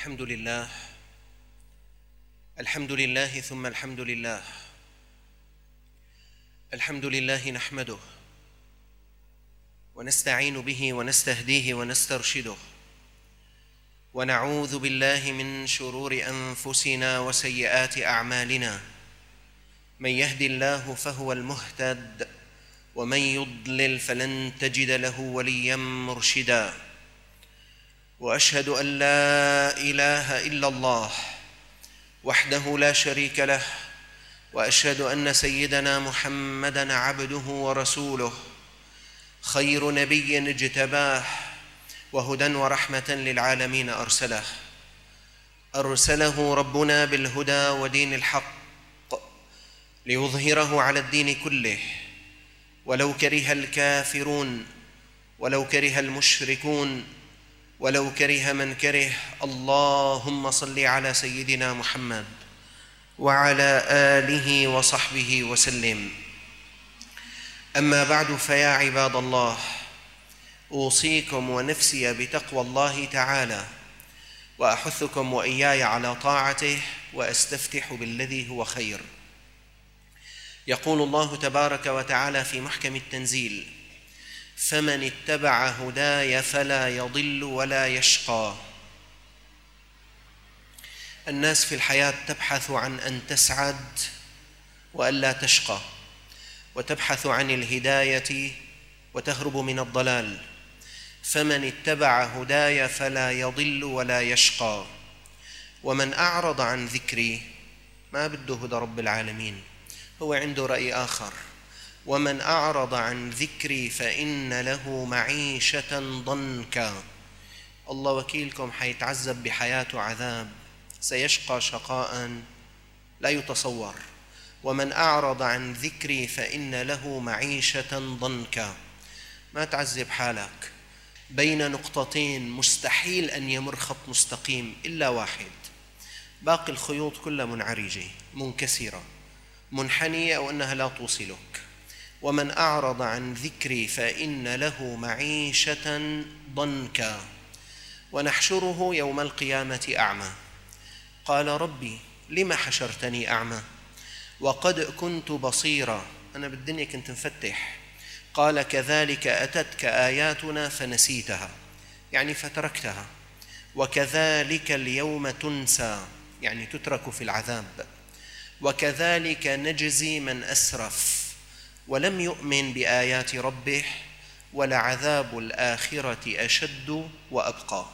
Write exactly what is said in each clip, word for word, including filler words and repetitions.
الحمد لله الحمد لله ثم الحمد لله الحمد لله نحمده ونستعين به ونستهديه ونسترشده ونعوذ بالله من شرور أنفسنا وسيئات أعمالنا. من يهد الله فهو المهتد ومن يضلل فلن تجد له وليا مرشدا. وأشهد أن لا إله إلا الله وحده لا شريك له، وأشهد أن سيدنا محمدًا عبده ورسوله، خير نبي اجتباه وهدى ورحمة للعالمين أرسله. أرسله ربنا بالهدى ودين الحق ليظهره على الدين كله، ولو كره الكافرون ولو كره المشركون ولو كره من كره. اللهم صل على سيدنا محمد وعلى آله وصحبه وسلم. أما بعد، فيا عباد الله، أوصيكم ونفسي بتقوى الله تعالى، وأحثكم وإياي على طاعته، وأستفتح بالذي هو خير. يقول الله تبارك وتعالى في محكم التنزيل: فمن اتبع هداي فلا يضل ولا يشقى. الناس في الحياة تبحث عن أن تسعد وألا تشقى، وتبحث عن الهداية وتهرب من الضلال. فمن اتبع هداي فلا يضل ولا يشقى، ومن أعرض عن ذكري، ما بده هدى رب العالمين، هو عنده رأي آخر. ومن أعرض عن ذكري فإن له معيشة ضنكا. الله وكيلكم، حيتعذب بحياته عذاب، سيشقى شقاء لا يتصور. ومن أعرض عن ذكري فإن له معيشة ضنكا. ما تعذب حالك بين نقطتين مستحيل أن يمر خط مستقيم إلا واحد، باقي الخيوط كلها منعرجة منكسرة منحنية، أو أنها لا توصلك. ومن أعرض عن ذكري فإن له معيشة ضنكا ونحشره يوم القيامة أعمى. قال: ربي لم حشرتني أعمى وقد كنت بصيرا، أنا بالدنيا كنت مفتح. قال: كذلك أتتك آياتنا فنسيتها، يعني فتركتها. وكذلك اليوم تنسى، يعني تترك في العذاب. وكذلك نجزي من أسرف ولم يؤمن بآيات ربه، ولعذاب الآخرة أشد وأبقى.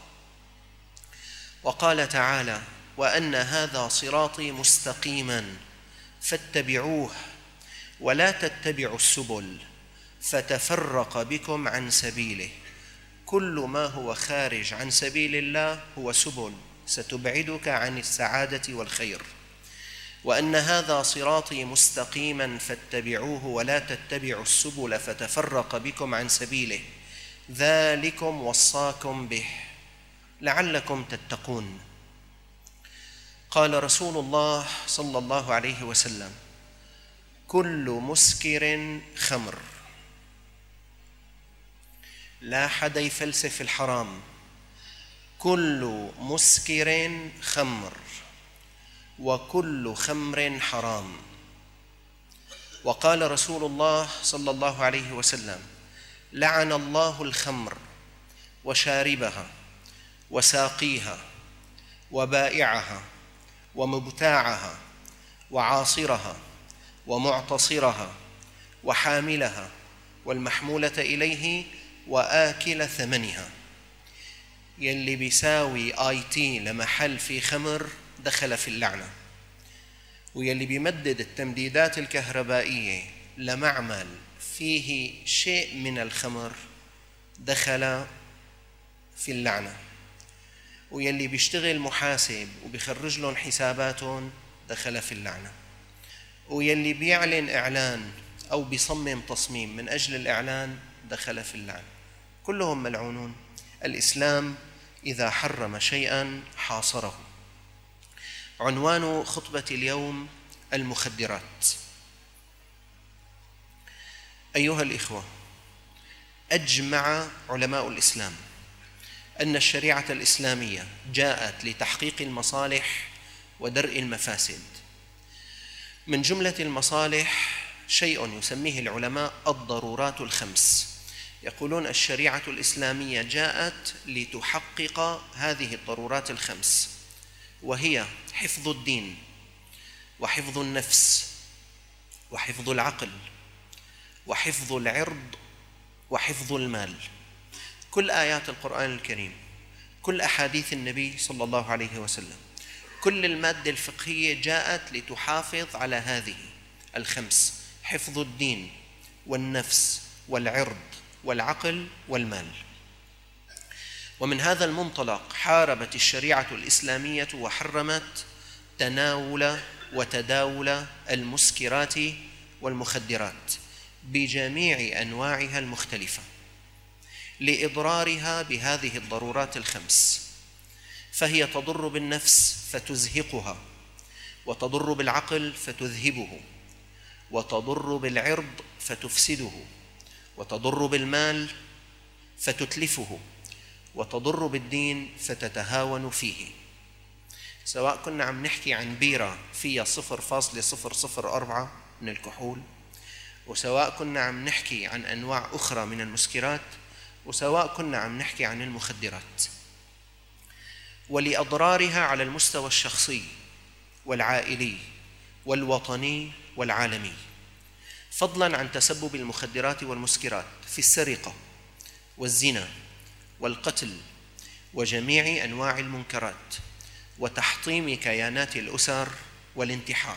وقال تعالى: وأن هذا صراطي مستقيما فاتبعوه ولا تتبعوا السبل فتفرق بكم عن سبيله. كل ما هو خارج عن سبيل الله هو سبل ستبعدك عن السعادة والخير. وأن هذا صراطي مستقيما فاتبعوه ولا تتبعوا السبل فتفرق بكم عن سبيله، ذلكم وصاكم به لعلكم تتقون. قال رسول الله صلى الله عليه وسلم: كل مسكر خمر. لا حدا يفلسف الحرام، كل مسكر خمر وكل خمر حرام. وقال رسول الله صلى الله عليه وسلم: لعن الله الخمر وشاربها وساقيها وبائعها ومبتاعها وعاصرها ومعتصرها وحاملها والمحمولة إليه وآكل ثمنها. يلي بيساوي آي تي لمحل في خمر دخل في اللعنة، ويلي بيمدد التمديدات الكهربائية لمعمل فيه شيء من الخمر دخل في اللعنة، ويلي بيشتغل محاسب وبيخرج لهم حساباتهم دخل في اللعنة، ويلي بيعلن إعلان أو بيصمم تصميم من أجل الإعلان دخل في اللعنة. كلهم ملعونون. الإسلام إذا حرم شيئا حاصره. عنوان خطبة اليوم: المخدرات. أيها الإخوة، أجمع علماء الإسلام أن الشريعة الإسلامية جاءت لتحقيق المصالح ودرء المفاسد. من جملة المصالح شيء يسميه العلماء الضرورات الخمس. يقولون الشريعة الإسلامية جاءت لتحقق هذه الضرورات الخمس، وهي حفظ الدين، وحفظ النفس، وحفظ العقل، وحفظ العرض، وحفظ المال. كل آيات القرآن الكريم، كل أحاديث النبي صلى الله عليه وسلم، كل المادة الفقهية جاءت لتحافظ على هذه الخمس: حفظ الدين والنفس والعرض والعقل والمال. ومن هذا المنطلق حاربت الشريعة الإسلامية وحرمت تناول وتداول المسكرات والمخدرات بجميع أنواعها المختلفة لإضرارها بهذه الضرورات الخمس. فهي تضر بالنفس فتزهقها، وتضر بالعقل فتذهبه، وتضر بالعرض فتفسده، وتضر بالمال فتتلفه، وتضر بالدين فتتهاون فيه. سواء كنا عم نحكي عن بيرة فيها صفر فاصلة صفر صفر أربعة من الكحول، وسواء كنا عم نحكي عن أنواع أخرى من المسكرات، وسواء كنا عم نحكي عن المخدرات. ولأضرارها على المستوى الشخصي والعائلي والوطني والعالمي، فضلاً عن تسبب المخدرات والمسكرات في السرقة والزنا والقتل وجميع أنواع المنكرات، وتحطيم كيانات الأسر والانتحار.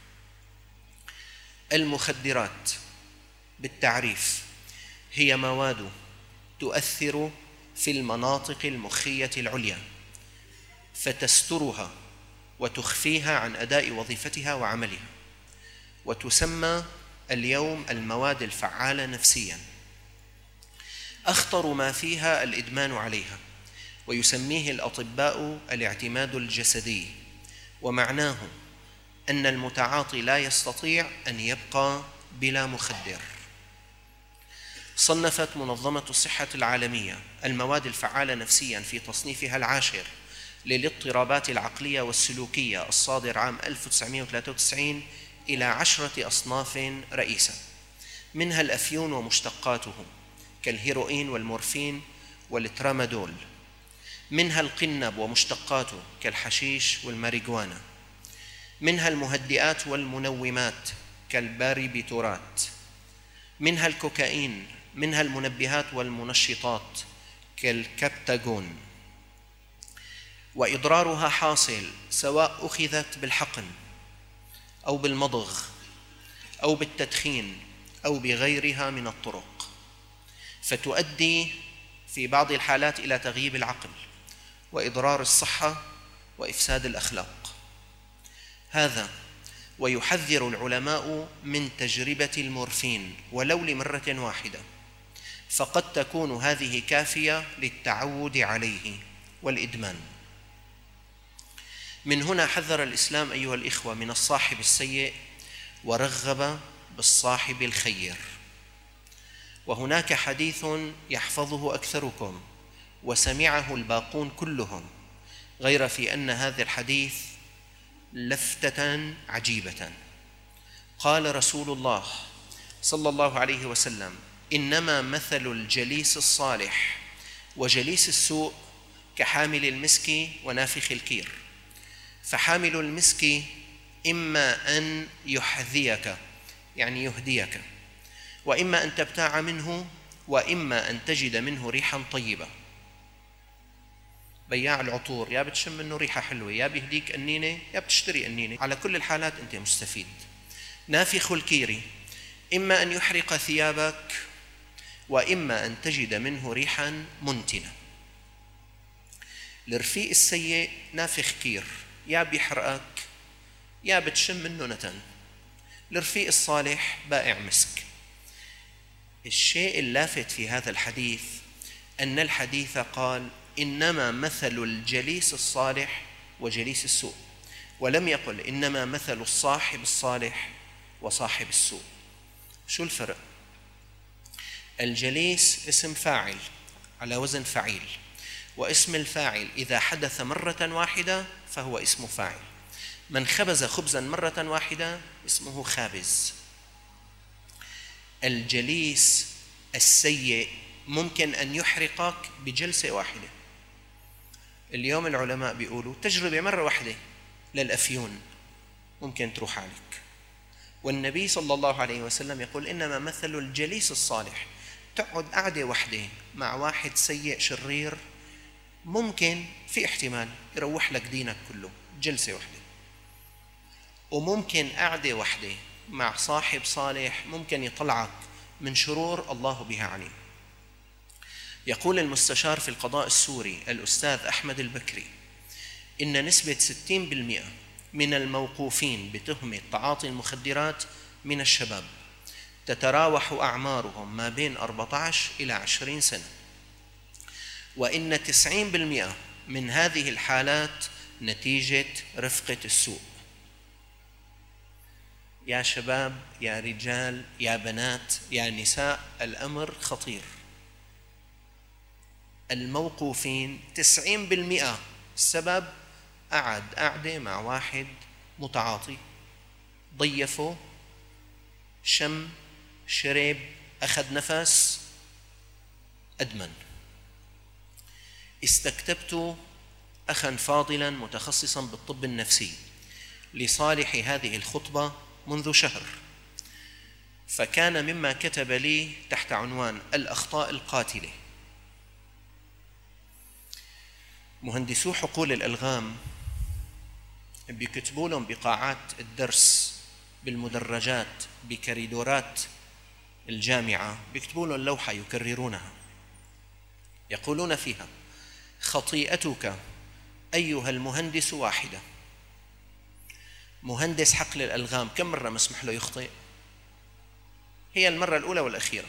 المخدرات بالتعريف هي مواد تؤثر في المناطق المخية العليا فتسترها وتخفيها عن أداء وظيفتها وعملها، وتسمى اليوم المواد الفعالة نفسياً. أخطر ما فيها الإدمان عليها، ويسميه الأطباء الاعتماد الجسدي، ومعناه أن المتعاطي لا يستطيع أن يبقى بلا مخدر. صنفت منظمة الصحة العالمية المواد الفعالة نفسياً في تصنيفها العاشر للاضطرابات العقلية والسلوكية الصادر عام ألف وتسعمائة وثلاثة وتسعين إلى عشرة أصناف رئيسة، منها الأفيون ومشتقاته كالهيروين والمورفين والترامادول، منها القنب ومشتقاته كالحشيش والماريجوانا، منها المهدئات والمنومات كالباربيتورات، منها الكوكايين، منها المنبهات والمنشطات كالكبتاغون. وإضرارها حاصل سواء أخذت بالحقن أو بالمضغ أو بالتدخين أو بغيرها من الطرق، فتؤدي في بعض الحالات إلى تغييب العقل وإضرار الصحة وإفساد الأخلاق. هذا ويحذر العلماء من تجربة المورفين ولو لمرة واحدة، فقد تكون هذه كافية للتعود عليه والإدمان. من هنا حذر الإسلام أيها الإخوة من الصاحب السيء ورغب بالصاحب الخير. وهناك حديث يحفظه أكثركم وسمعه الباقون كلهم، غير في أن هذا الحديث لفتة عجيبة. قال رسول الله صلى الله عليه وسلم: إنما مثل الجليس الصالح وجليس السوء كحامل المسك ونافخ الكير، فحامل المسك إما أن يحذيك يعني يهديك، وإما أن تبتاع منه، وإما أن تجد منه ريحا طيبة. بياع العطور يا بتشم منه ريحة حلوة، يا بيهديك أنينة، يا بتشتري أنينة، على كل الحالات أنت مستفيد. نافخ الكير إما أن يحرق ثيابك، وإما أن تجد منه ريحا منتنة. الرفيق السيء نافخ كير، يا بيحرقك يا بتشم منه نتن. الرفيق الصالح بائع مسك. الشيء اللافت في هذا الحديث أن الحديث قال: إنما مثل الجليس الصالح وجليس السوء، ولم يقل إنما مثل الصاحب الصالح وصاحب السوء. شو الفرق؟ الجليس اسم فاعل على وزن فعيل، واسم الفاعل إذا حدث مرة واحدة فهو اسم فاعل. من خبز خبزا مرة واحدة اسمه خابز. الجليس السيء ممكن أن يحرقك بجلسة واحدة. اليوم العلماء بيقولوا تجربة مرة واحدة للأفيون ممكن تروح عليك، والنبي صلى الله عليه وسلم يقول إنما مثل الجليس الصالح. تقعد قعدة واحدة مع واحد سيء شرير ممكن في احتمال يروح لك دينك كله، جلسة واحدة. وممكن قعدة واحدة مع صاحب صالح ممكن يطلعك من شرور الله بها عليم. يقول المستشار في القضاء السوري الأستاذ أحمد البكري إن نسبة ستين بالمئة من الموقوفين بتهمة تعاطي المخدرات من الشباب، تتراوح أعمارهم ما بين أربعة عشر إلى عشرين سنة، وإن تسعين بالمئة من هذه الحالات نتيجة رفقة السوء. يا شباب، يا رجال، يا بنات، يا نساء، الأمر خطير. الموقوفين تسعين بالمئة السبب قعد قعدة مع واحد متعاطي، ضيفه، شم، شرب، أخذ نفس، أدمن. استكتبت أخا فاضلا متخصصا بالطب النفسي لصالح هذه الخطبة منذ شهر، فكان مما كتب لي تحت عنوان الأخطاء القاتلة. مهندسو حقول الألغام بيكتبوا لهم بقاعات الدرس، بالمدرجات، بكريدورات الجامعة، بيكتبوا لهم لوحة يكررونها يقولون فيها: خطيئتك أيها المهندس واحدة. مهندس حقل الألغام كم مرة مسمح له يخطئ؟ هي المرة الأولى والأخيرة.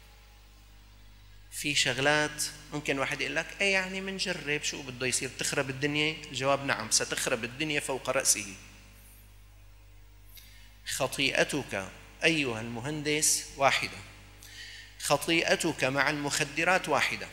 في شغلات ممكن واحد يقول لك أي يعني منجرب، شو بده يصير، تخرب الدنيا؟ الجواب نعم، ستخرب الدنيا فوق رأسه. خطيئتك أيها المهندس واحدة، خطيئتك مع المخدرات واحدة.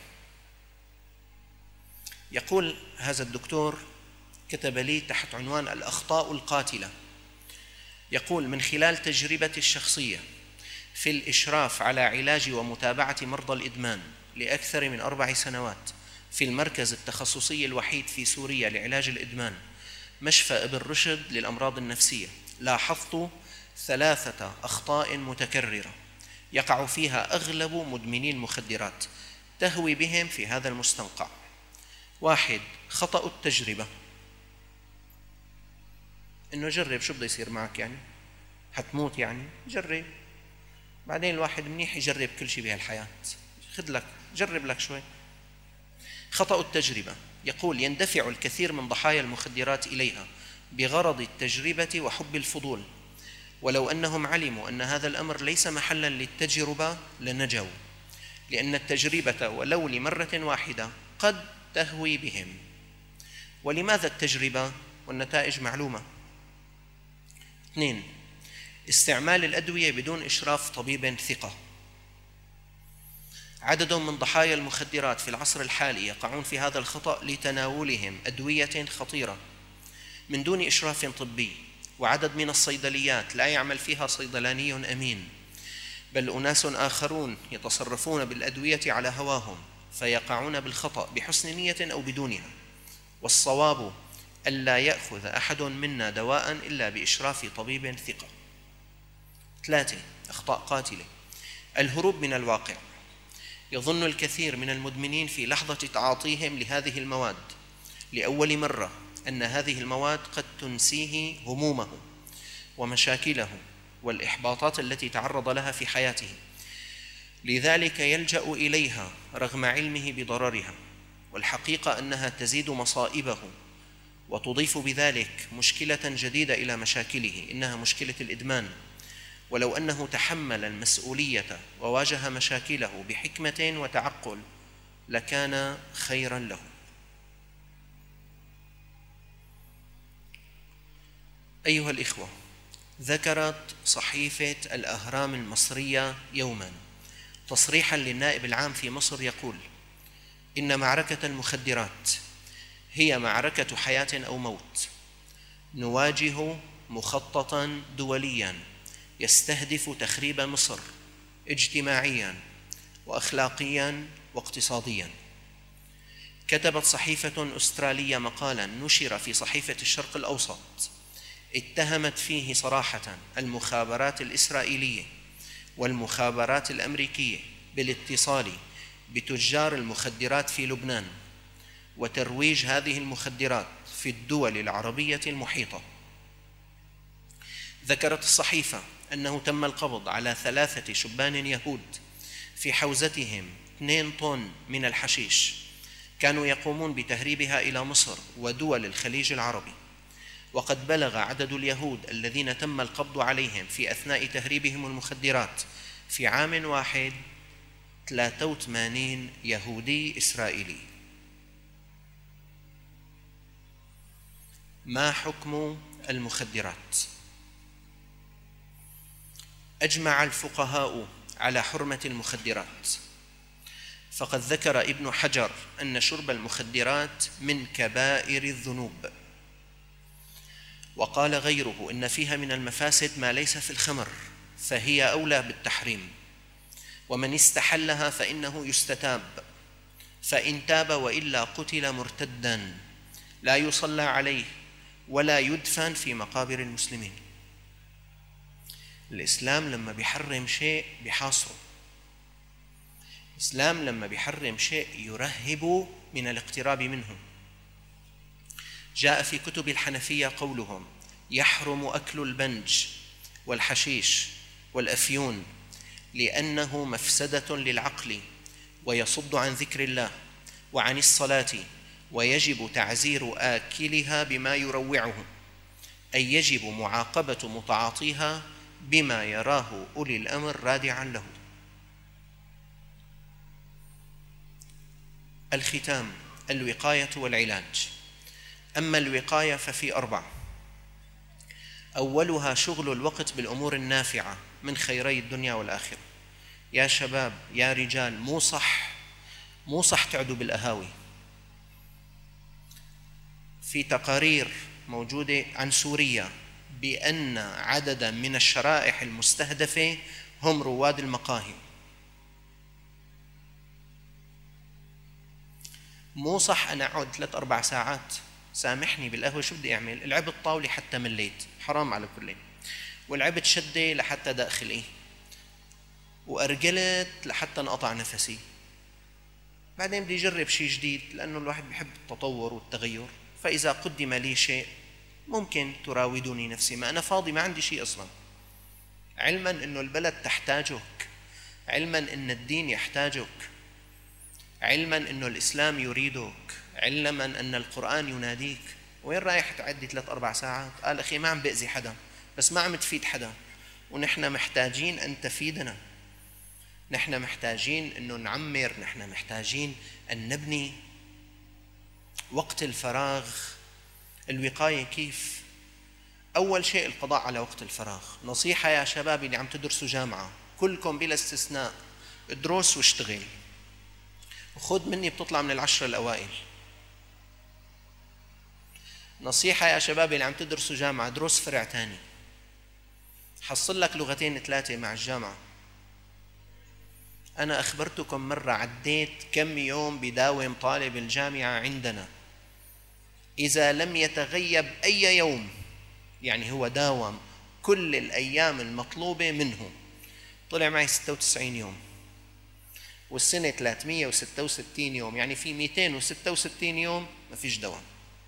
يقول هذا الدكتور، كتب لي تحت عنوان الأخطاء القاتلة، يقول: من خلال تجربتي الشخصية في الإشراف على علاج ومتابعة مرضى الإدمان لأكثر من أربع سنوات في المركز التخصصي الوحيد في سوريا لعلاج الإدمان، مشفى ابن رشد للأمراض النفسية، لاحظت ثلاثة أخطاء متكررة يقع فيها أغلب مدمني المخدرات تهوي بهم في هذا المستنقع. واحد، خطأ التجربة، إنه جرب، شو بده يصير معك يعني؟ حتموت يعني؟ جرب. بعدين الواحد منيح يجرب كل شيء بهالحياة، خذ لك، جرب لك شوي. خطأ التجربة، يقول: يندفع الكثير من ضحايا المخدرات إليها بغرض التجربة وحب الفضول، ولو أنهم علموا أن هذا الأمر ليس محلا للتجربة لنجوا، لأن التجربة ولو لمرة واحدة قد تهوي بهم. ولماذا التجربة والنتائج معلومة؟ اثنين، استعمال الأدوية بدون إشراف طبيب ثقة. عدد من ضحايا المخدرات في العصر الحالي يقعون في هذا الخطأ لتناولهم أدوية خطيرة من دون إشراف طبي، وعدد من الصيدليات لا يعمل فيها صيدلاني أمين، بل أناس آخرون يتصرفون بالأدوية على هواهم فيقعون بالخطأ بحسن نية أو بدونها. والصواب ألا يأخذ أحد منا دواء إلا بإشراف طبيب ثقة. ثلاثة، أخطاء قاتلة. الهروب من الواقع. يظن الكثير من المدمنين في لحظة تعاطيهم لهذه المواد لأول مرة أن هذه المواد قد تنسيه همومه ومشاكله والإحباطات التي تعرض لها في حياته، لذلك يلجأ إليها رغم علمه بضررها، والحقيقة أنها تزيد مصائبه وتضيف بذلك مشكلة جديدة إلى مشاكله، إنها مشكلة الإدمان. ولو أنه تحمل المسؤولية وواجه مشاكله بحكمة وتعقل لكان خيرا له. أيها الإخوة، ذكرت صحيفة الأهرام المصرية يوما تصريحا للنائب العام في مصر يقول: إن معركة المخدرات هي معركة حياة أو موت، نواجه مخططاً دولياً يستهدف تخريب مصر اجتماعياً وأخلاقياً واقتصادياً. كتبت صحيفة أسترالية مقالاً نشر في صحيفة الشرق الأوسط اتهمت فيه صراحة المخابرات الإسرائيلية والمخابرات الأمريكية بالاتصال بتجار المخدرات في لبنان وترويج هذه المخدرات في الدول العربية المحيطة. ذكرت الصحيفة أنه تم القبض على ثلاثة شبان يهود في حوزتهم اثنين طن من الحشيش كانوا يقومون بتهريبها إلى مصر ودول الخليج العربي، وقد بلغ عدد اليهود الذين تم القبض عليهم في أثناء تهريبهم المخدرات في عام واحد ثلاثة وثمانين يهودي إسرائيلي. ما حكم المخدرات؟ أجمع الفقهاء على حرمة المخدرات، فقد ذكر ابن حجر أن شرب المخدرات من كبائر الذنوب، وقال غيره إن فيها من المفاسد ما ليس في الخمر فهي أولى بالتحريم، ومن استحلها فإنه يستتاب، فإن تاب وإلا قتل مرتدا لا يصلى عليه ولا يدفن في مقابر المسلمين. الإسلام لما بيحرم شيء بيحاصره، الإسلام لما بيحرم شيء يرهب من الاقتراب منه. جاء في كتب الحنفية قولهم: يحرم أكل البنج والحشيش والأفيون لأنه مفسدة للعقل ويصد عن ذكر الله وعن الصلاة، ويجب تعزير آكلها بما يروعه، أي يجب معاقبة متعاطيها بما يراه أولي الأمر رادعا له. الختام: الوقاية والعلاج. أما الوقاية ففي أربع: أولها شغل الوقت بالأمور النافعة من خيري الدنيا والآخرة. يا شباب يا رجال، مو صح مو صح تعدوا بالأهاوي. في تقارير موجودة عن سوريا بأن عددا من الشرائح المستهدفة هم رواد المقاهي. مو صح أنا أقعد ثلاث أربع ساعات، سامحني بالقهوة شو بدي أعمل؟ لعبت طاولة حتى مليت، حرام على كل، ولعبت شدة لحتى داخلي، وأرجلت لحتى انقطع نفسي، بعدين بدي أجرب شيء جديد لأنه الواحد بيحب التطور والتغير. فإذا قدم لي شيء ممكن تراودني نفسي، ما أنا فاضي ما عندي شيء أصلا، علما أنه البلد تحتاجك، علما أن الدين يحتاجك، علما أنه الإسلام يريدك، علما أن القرآن يناديك. وين رايح تعدي ثلاث أربع ساعات؟ قال أخي ما عم بأذي حدا بس ما عم تفيد حدا، ونحن محتاجين أن تفيدنا، نحن محتاجين أنه نعمر، نحن محتاجين أن نبني. وقت الفراغ الوقاية كيف؟ أول شيء القضاء على وقت الفراغ. نصيحة يا شباب اللي عم تدرسوا جامعة كلكم بلا استثناء، ادرس واشتغل، وخذ مني بتطلع من العشرة الأوائل. نصيحة يا شباب اللي عم تدرسوا جامعة، دروس فرع تاني، حصل لك لغتين ثلاثة مع الجامعة. أنا أخبرتكم مرة عديت كم يوم بداوم طالب الجامعة عندنا، إذا لم يتغيب أي يوم، يعني هو داوم كل الأيام المطلوبة منه، طلع معي ستة وتسعين يوم، والسنة ثلاثمئة وستة وستين يوم، يعني في مئتين وستة وستين يوم ما فيش دوام.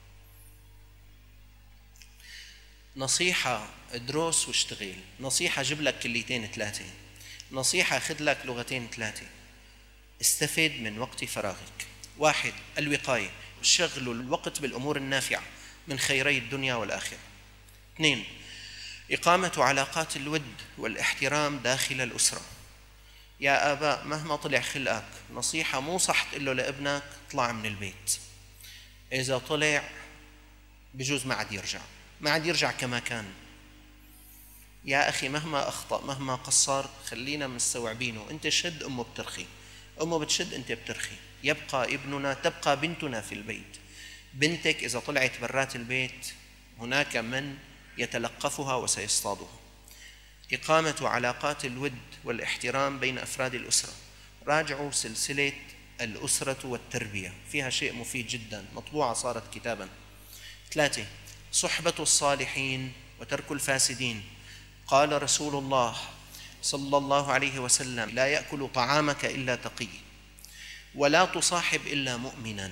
نصيحة ادرس واشتغل، نصيحة جيب لك كليتين ثلاثة، نصيحة خذ لك لغتين ثلاثة، استفد من وقت فراغك. واحد: الوقاية، شغل الوقت بالأمور النافعة من خيري الدنيا والآخرة. اثنين: إقامة علاقات الود والاحترام داخل الأسرة. يا آباء مهما طلع خلقك، نصيحة مو صح تقول له لابنك طلع من البيت، إذا طلع بجوز ما عاد يرجع، ما عاد يرجع كما كان. يا أخي مهما أخطأ مهما قصر خلينا مستوعبينه، أنت شد أمه بترخي، أمه بتشد أنت بترخي، يبقى ابننا، تبقى بنتنا في البيت. بنتك إذا طلعت برات البيت هناك من يتلقفها وسيصطادها. إقامة علاقات الود والاحترام بين أفراد الأسرة. راجعوا سلسلة الأسرة والتربية، فيها شيء مفيد جدا، مطبوعة صارت كتابا. ثلاثة، صحبة الصالحين وترك الفاسدين. قال رسول الله صلى الله عليه وسلم: لا يأكل طعامك إلا تقي، ولا تصاحب إلا مؤمنا.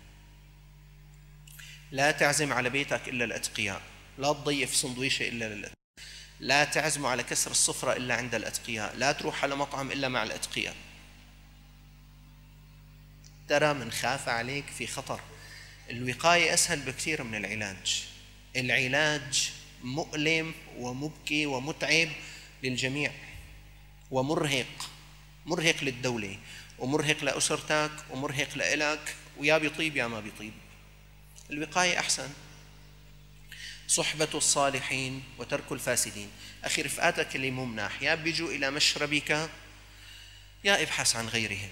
لا تعزم على بيتك إلا الأتقياء، لا تضيف سندويشة إلا للأتقياء، لا تعزم على كسر الصفرة إلا عند الأتقياء، لا تروح على مطعم إلا مع الأتقياء. ترى من خاف عليك في خطر. الوقاية أسهل بكثير من العلاج. العلاج مؤلم ومبكي ومتعب للجميع ومرهق، مرهق للدولة ومرهق لأسرتك ومرهق لإلك، ويا بيطيب يا ما بيطيب. الوقاية أحسن. صحبة الصالحين وترك الفاسدين. أخي رفقاتك اللي مو مناح يا بيجوا إلى مشربك يا ابحث عن غيرهم.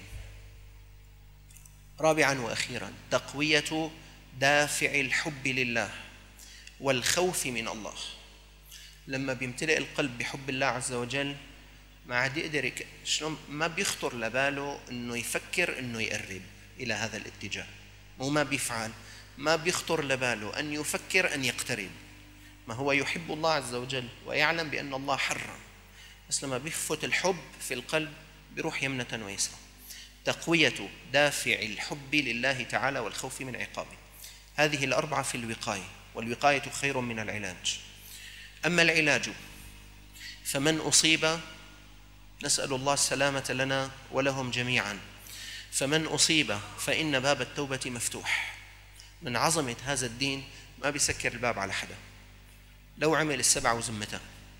رابعا وأخيرا، تقوية دافع الحب لله والخوف من الله. لما بيمتلئ القلب بحب الله عز وجل ما عاد يقدر، شلون ما بيخطر لباله انه يفكر انه يقرب الى هذا الاتجاه، مو ما بيفعل، ما بيخطر لباله ان يفكر ان يقترب. ما هو يحب الله عز وجل ويعلم بان الله حرم، بس لما بيفوت الحب في القلب بيروح يمنة ويسرى. تقوية دافع الحب لله تعالى والخوف من عقابه. هذه الأربعة في الوقاية، والوقاية خير من العلاج. أما العلاج فمن أصيب، نسأل الله السلامة لنا ولهم جميعا، فمن أصيب فإن باب التوبة مفتوح. من عظمة هذا الدين ما بيسكر الباب على حدا لو عمل السبع وزمته.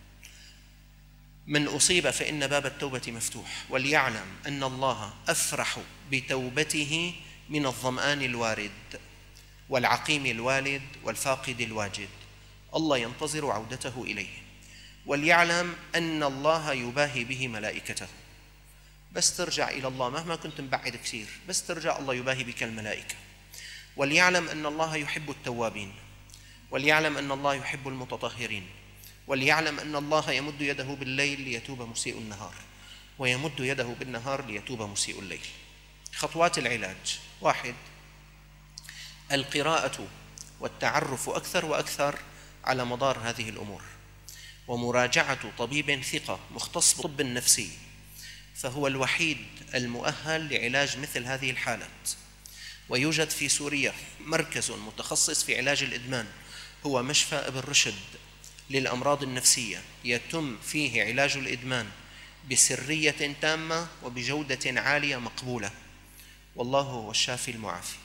من أصيب فإن باب التوبة مفتوح، وليعلم أن الله أفرح بتوبته من الظمآن الوارد والعقيم الوالد والفاقد الواجد. الله ينتظر عودته إليه. وليعلم أن الله يباهي به ملائكته. بس ترجع إلى الله مهما كنت مبعد كثير، بس ترجع الله يباهي بك الملائكة. وليعلم أن الله يحب التوابين، وليعلم أن الله يحب المتطهرين، وليعلم أن الله يمد يده بالليل ليتوب مسيء النهار، ويمد يده بالنهار ليتوب مسيء الليل. خطوات العلاج: واحد، القراءة والتعرف أكثر وأكثر على مدار هذه الأمور، ومراجعة طبيب ثقة مختص بالطب النفسي، فهو الوحيد المؤهل لعلاج مثل هذه الحالات. ويوجد في سوريا مركز متخصص في علاج الإدمان، هو مشفى ابن رشد للأمراض النفسية، يتم فيه علاج الإدمان بسرية تامة وبجودة عالية مقبولة، والله هو الشافي المعافي.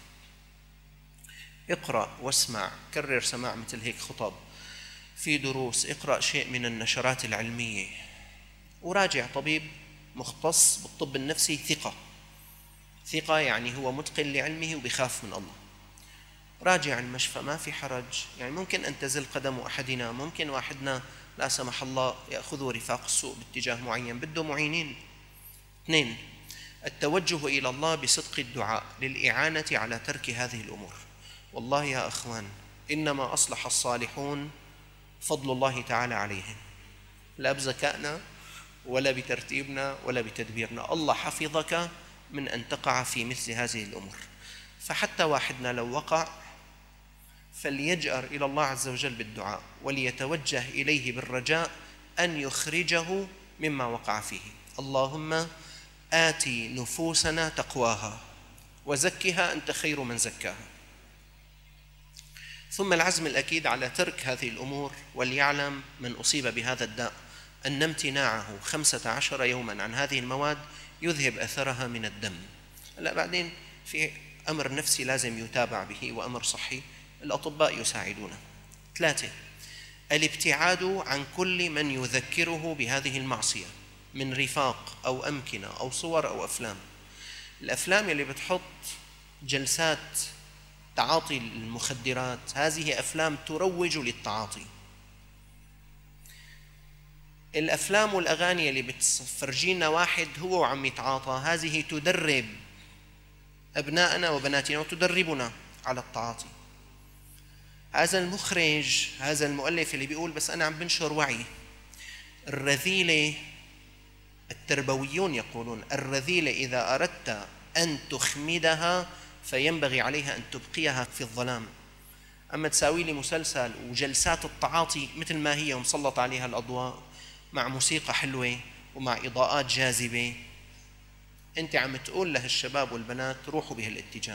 اقرأ واسمع، كرر سماع مثل هيك خطب في دروس، اقرأ شيء من النشرات العلمية، وراجع طبيب مختص بالطب النفسي ثقة. ثقة يعني هو متقن لعلمه وبيخاف من الله. راجع المشفى، ما في حرج. يعني ممكن أن تزل قدم أحدنا، ممكن واحدنا لا سمح الله يأخذه رفاق السوء باتجاه معين، بده معينين. اثنين، التوجه إلى الله بصدق الدعاء للإعانة على ترك هذه الأمور. والله يا أخوان، إنما أصلح الصالحون فضل الله تعالى عليهم، لا بذكائنا ولا بترتيبنا ولا بتدبيرنا. الله حفظك من أن تقع في مثل هذه الأمور. فحتى واحدنا لو وقع فليجأر إلى الله عز وجل بالدعاء، وليتوجه إليه بالرجاء أن يخرجه مما وقع فيه. اللهم آتي نفوسنا تقواها وزكها أنت خير من زكاها. ثم العزم الأكيد على ترك هذه الأمور. وليعلم من أصيب بهذا الداء أن امتناعه خمسة عشر يوما عن هذه المواد يذهب أثرها من الدم. لا بعدين في أمر نفسي لازم يتابع به وأمر صحي، الأطباء يساعدونه. ثلاثة، الابتعاد عن كل من يذكره بهذه المعصية من رفاق أو أمكنة أو صور أو أفلام. الأفلام اللي بتحط جلسات تعاطي المخدرات، هذه أفلام تروج للتعاطي. الأفلام والأغاني اللي بتفرجينا واحد هو وعم يتعاطى، هذه تدرب أبناءنا وبناتنا وتدربنا على التعاطي. هذا المخرج، هذا المؤلف اللي بيقول بس أنا عم بنشر وعي، الرذيلة التربويون يقولون الرذيلة إذا أردت أن تخمدها فينبغي عليها أن تبقيها في الظلام. أما تساوي لي مسلسل وجلسات التعاطي مثل ما هي ومسلط عليها الأضواء مع موسيقى حلوة ومع إضاءات جاذبة، أنت عم تقول لهالشباب والبنات روحوا بهالاتجاه.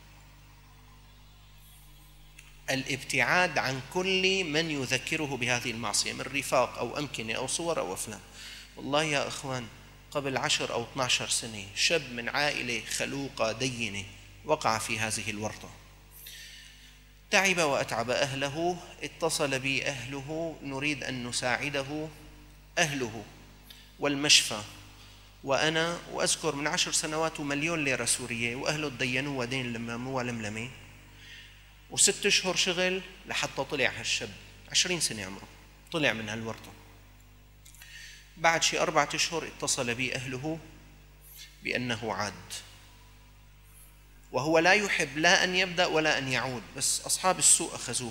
الابتعاد عن كل من يذكره بهذه المعصية من رفاق أو أمكنة أو صور أو أفلام. والله يا أخوان، قبل عشر أو اثني عشر سنة شاب من عائلة خلوقة دينة وقع في هذه الورطة، تعب وأتعب أهله، اتصل بي أهله نريد أن نساعده، أهله والمشفى وأنا، وأذكر من عشر سنوات ومليون ليرة سورية، وأهله تدينوا ودين لماموا لملمة، وست أشهر شغل لحتى طلع هالشاب، عشرين سنة عمره، طلع من هالورطة. بعد شي أربعة أشهر اتصل بي أهله بأنه عاد، وهو لا يحب لا أن يبدأ ولا أن يعود، بس أصحاب السوء أخذوه.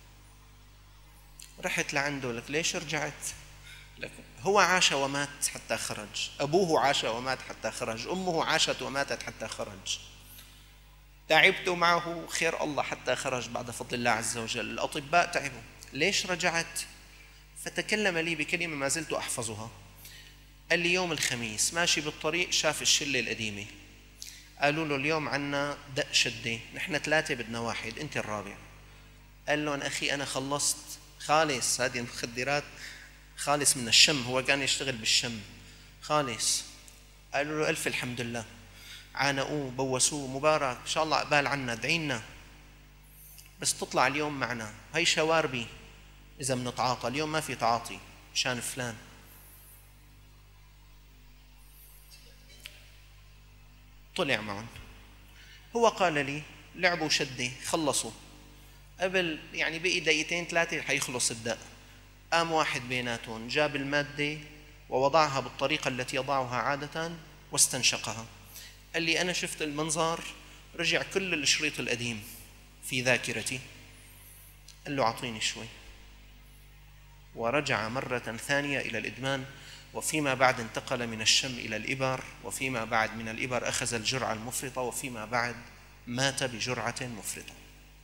رحت لعنده، لك ليش رجعت؟ لك هو عاش ومات حتى خرج، أبوه عاش ومات حتى خرج، أمه عاشت وماتت حتى خرج، تعبت معه خير الله حتى خرج بعد فضل الله عز وجل، الأطباء تعبوا، ليش رجعت؟ فتكلم لي بكلمة ما زلت أحفظها. قال لي يوم الخميس ماشي بالطريق شاف الشلة القديمة، قالوا له اليوم عنا دق شدة، نحن ثلاثة بدنا واحد أنت الرابع. قال لهم أخي أنا خلصت خالص، هذه المخدرات خالص من الشم، هو كان يشتغل بالشم خالص. قالوا له ألف الحمد لله، عانقوه بوسوه، مبارك إن شاء الله قبال عنا، ادعينا بس تطلع اليوم معنا، هي شواربي إذا بنتعاطى، اليوم ما في تعاطي مشان فلان. طلع معهم، هو قال لي لعبوا شدة خلصوا، قبل يعني بقي دقيقتين ثلاثة حيخلص الدق، قام واحد بيناتهم جاب المادة ووضعها بالطريقة التي يضعها عادة واستنشقها. قال لي أنا شفت المنظر، رجع كل الشريط القديم في ذاكرتي. قال له أعطيني شوي، ورجع مرة ثانية إلى الإدمان، وفيما بعد انتقل من الشم إلى الإبر، وفيما بعد من الإبر أخذ الجرعة المفرطة، وفيما بعد مات بجرعة مفرطة.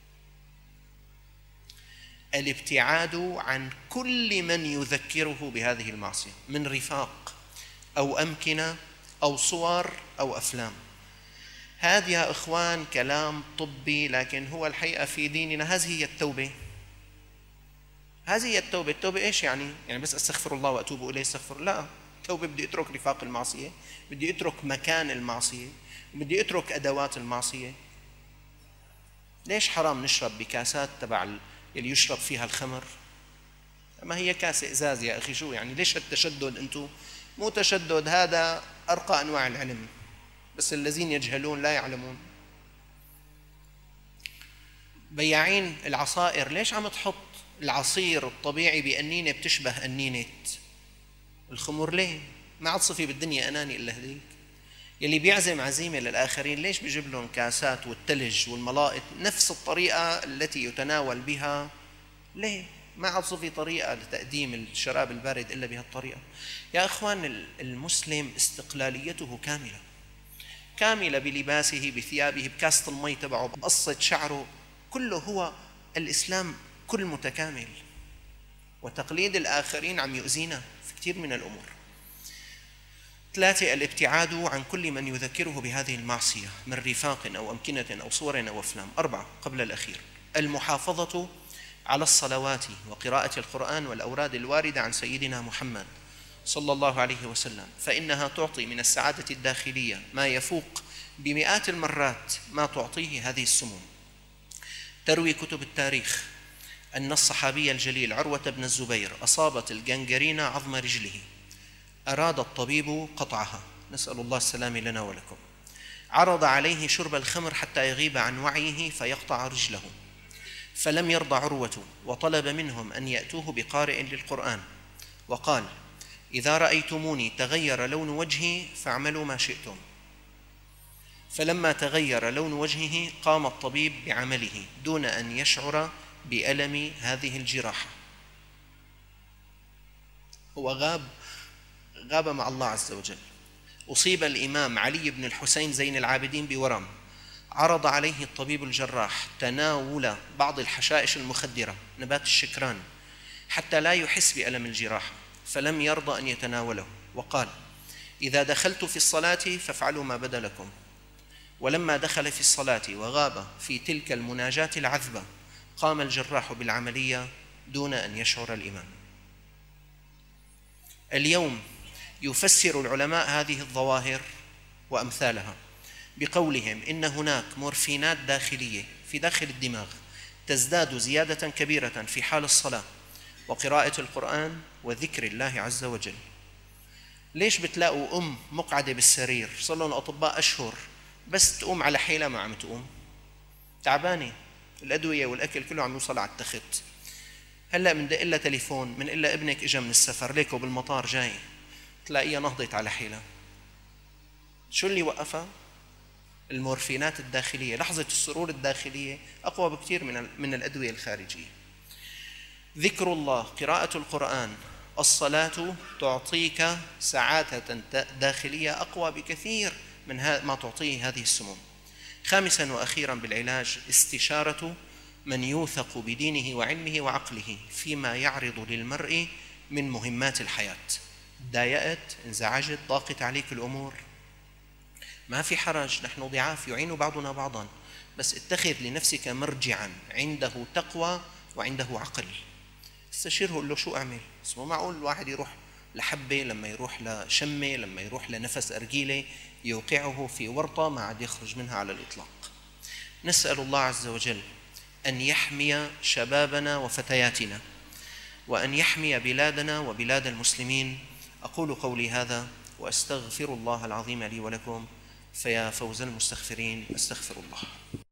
الابتعاد عن كل من يذكره بهذه المعصية من رفاق أو أمكنة أو صور أو أفلام. هذا يا إخوان كلام طبي، لكن هو الحقيقة في ديننا هذه هي التوبة. هذه هي التوبة. التوبة إيش يعني؟ يعني بس أستغفر الله وأتوب إليه استغفر؟ لا، التوبة بدي أترك رفاق المعصية، بدي أترك مكان المعصية، بدي أترك أدوات المعصية. ليش حرام نشرب بكاسات تبع اللي يشرب فيها الخمر؟ ما هي كاسة إزاز يا أخي، شو يعني؟ ليش التشدد؟ أنتم مو تشدد، هذا أرقى أنواع العلم، بس الذين يجهلون لا يعلمون. بياعين العصائر ليش عم تحط العصير الطبيعي بأنينة بتشبه أنينة الخمر؟ ليه؟ ما عاد صفي بالدنيا أناني إلا هذيك. يلي بيعزم عزيمة للآخرين ليش بيجيب لهم كاسات والتلج والملائط نفس الطريقة التي يتناول بها؟ ليه؟ ما عاد صفي طريقة لتقديم الشراب البارد إلا بهالطريقة. يا أخوان، المسلم استقلاليته كاملة كاملة، بلباسه بثيابه بكاسة المي تبعه بقصة شعره، كله هو الإسلام كل متكامل. وتقليد الآخرين عم يؤذينا في كثير من الأمور. ثلاثة، الابتعاد عن كل من يذكره بهذه المعصية من رفاق أو أمكنة أو صور أو أفلام. أربعة قبل الأخير، المحافظة على الصلوات وقراءة القرآن والأوراد الواردة عن سيدنا محمد صلى الله عليه وسلم، فإنها تعطي من السعادة الداخلية ما يفوق بمئات المرات ما تعطيه هذه السموم. تروي كتب التاريخ أن الصحابي الجليل عروة بن الزبير أصابت الجنجرين عظم رجله، أراد الطبيب قطعها، نسأل الله السلام لنا ولكم، عرض عليه شرب الخمر حتى يغيب عن وعيه فيقطع رجله، فلم يرضى عروة وطلب منهم أن يأتوه بقارئ للقرآن، وقال: إذا رأيتموني تغير لون وجهي فاعملوا ما شئتم. فلما تغير لون وجهه قام الطبيب بعمله دون أن يشعر بألم هذه الجراحة. هو غاب غاب مع الله عز وجل. أصيب الإمام علي بن الحسين زين العابدين بورم، عرض عليه الطبيب الجراح تناول بعض الحشائش المخدرة نبات الشكران حتى لا يحس بألم الجراحة، فلم يرضى أن يتناوله، وقال: إذا دخلت في الصلاة فافعلوا ما بدا لكم. ولما دخل في الصلاة وغاب في تلك المناجاة العذبة قام الجراح بالعملية دون أن يشعر الإمام. اليوم يفسر العلماء هذه الظواهر وأمثالها بقولهم إن هناك مورفينات داخلية في داخل الدماغ تزداد زيادة كبيرة في حال الصلاة وقراءة القرآن وذكر الله عز وجل. ليش بتلاقوا أم مقعدة بالسرير صار لهم الأطباء أشهر بس تقوم على حيلة ما عم تقوم، تعبانة، الأدوية والأكل كله عم يوصل على التخت. هلأ من دق لها تليفون من إلا ابنك إجا من السفر ليكو بالمطار جاي، تلاقيها نهضت على حيلة. شو اللي وقفها؟ المورفينات الداخلية. لحظة السرور الداخلية أقوى بكثير من من الأدوية الخارجية. ذكر الله، قراءة القرآن، الصلاة تعطيك سعادة داخلية أقوى بكثير من ما تعطيه هذه السموم. خامسا وأخيرا بالعلاج، استشارة من يوثق بدينه وعلمه وعقله فيما يعرض للمرء من مهمات الحياة. ضايقت، انزعجت، ضاقت عليك الأمور، ما في حرج، نحن ضعاف يعين بعضنا بعضا، بس اتخذ لنفسك مرجعا عنده تقوى وعنده عقل. استشيره، قل له شو أعمل؟ بس مو معقول الواحد يروح لحبة، لما يروح لشمة، لما يروح لنفس أرجيلة يوقعه في ورطة ما عاد يخرج منها على الإطلاق. نسأل الله عز وجل أن يحمي شبابنا وفتياتنا وأن يحمي بلادنا وبلاد المسلمين. أقول قولي هذا وأستغفر الله العظيم لي ولكم، فيا فوز المستغفرين، أستغفر الله.